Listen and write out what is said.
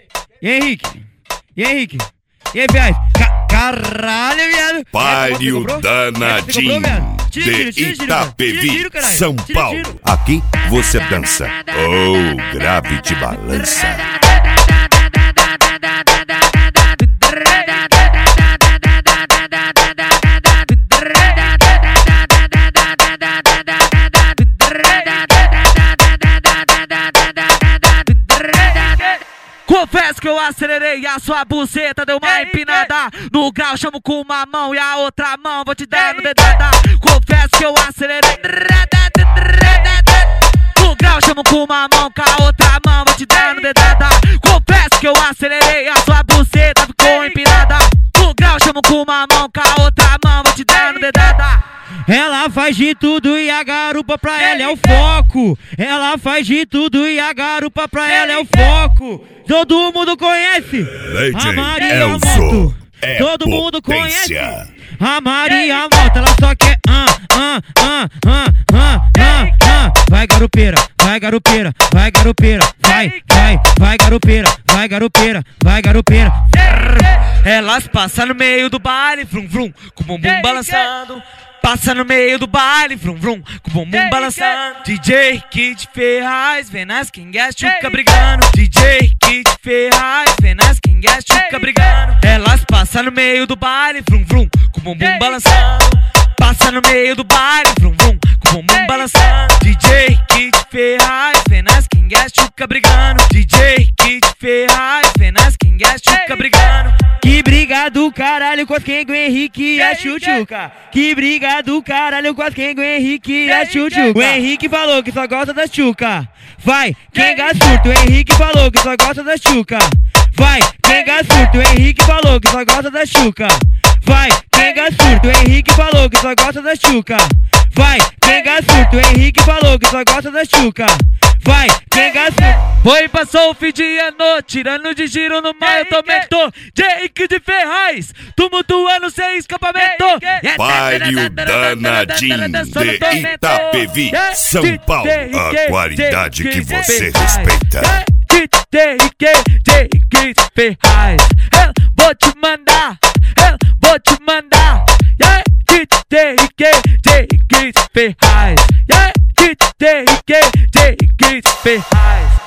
E Henrique? E Henrique? E aí, viado? Caralho, viado! Páreo danadinho de Itapevi, São Paulo. Aqui você dança. Oh, grave te balança. Confesso que eu acelerei, a sua buceta deu uma empinada. No grau chamo com uma mão e a outra mão vou te dando dedada. Confesso que eu acelerei. No grau chamo com uma mão, com a outra mão vou te dando dedada. Confesso que eu acelerei, a sua buceta ficou empinada. No grau chamo com uma mão, com a outra mão vou te dando dedada. Ela faz de tudo e a garupa pra ela é o foco. Ela faz de tudo e a garupa pra ela é o foco. Todo mundo conhece a Maria Moto. Todo mundo conhece a Maria Moto. Ela só quer vai garupeira, vai garupeira, vai garupeira, vai garupeira, vai garupeira, vai garupeira. Elas passam no meio do baile, vrum vrum, com o bumbum balançando. Passa no meio do baile, vrum vrum, com o bumbum balançando. DJ Kid Ferraz, vem nas quingas, chuca brigando. DJ Kid Ferraz, vem nas quingas, chuca brigando. Elas passam no meio do baile, vrum vrum, com o bumbum balançando. Passa no meio do baile, vrum vrum, com o bumbum balançando. DJ Kid Ferraz, vem nas quingas, chuca brigando. DJ Kid Ferraz, vem nas quingas, chuca brigando. Que briga do caralho com quem o Henrique e a Chuchuca. Que briga do caralho com quem o Henrique e a Chuchuca. O Henrique falou que só gosta da Chuca. Vai, quem surto. O Henrique falou que só gosta da Chuca. Vai, quem surto. O Henrique falou que só gosta da Chuca. Vai, quem surto. O Henrique falou que só gosta da Chuca. Vai, quem surto. O Henrique falou que só gosta da Chuca. Vai, quem surto. Foi, passou o fim de ano, tirando de giro no mar, eu tomento. Jake de Ferraz, tumultuando sem escapamento. Páreo danadinho de Itapevi, São Paulo. A qualidade que você respeita. Jake de Ferraz, eu vou te mandar, eu vou te mandar. Jake de Ferraz, Jake de Ferraz.